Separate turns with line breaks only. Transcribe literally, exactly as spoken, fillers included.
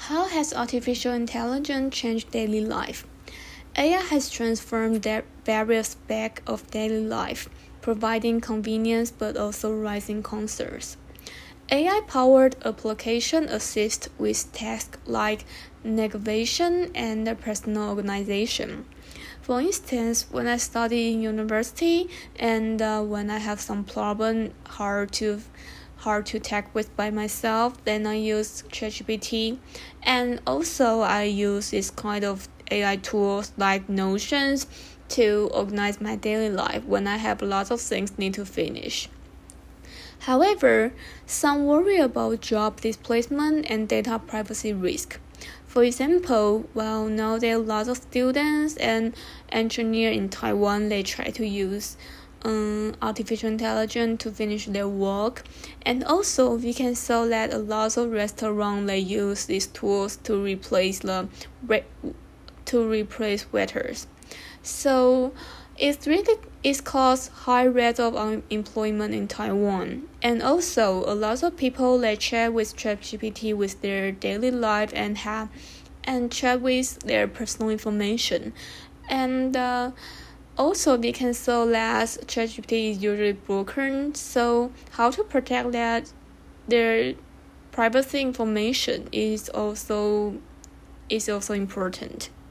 How has artificial intelligence changed daily life? A I has transformed various aspects of daily life, providing convenience but also raising concerns. A I-powered application assist with tasks like navigation and personal organization. For instance, when I study in university and uh, when I have some problem hard to hard to tackle with by myself, then I use ChatGPT, and also I use this kind of A I tools like Notions to organize my daily life when I have lots of things need to finish. However, some worry about job displacement and data privacy risk. For example, well, now there are lots of students and engineers in Taiwan, they try to use um, artificial intelligence to finish their work. And also, we can see that a lot of restaurants, they use these tools to replace the to replace waiters. So it's really it's caused high rate of unemployment in Taiwan. And also a lot of people they chat with ChatGPT with their daily life and have and chat with their personal information. And uh, also we can see that ChatGPT is usually broken. So how to protect that their privacy information is also is also important.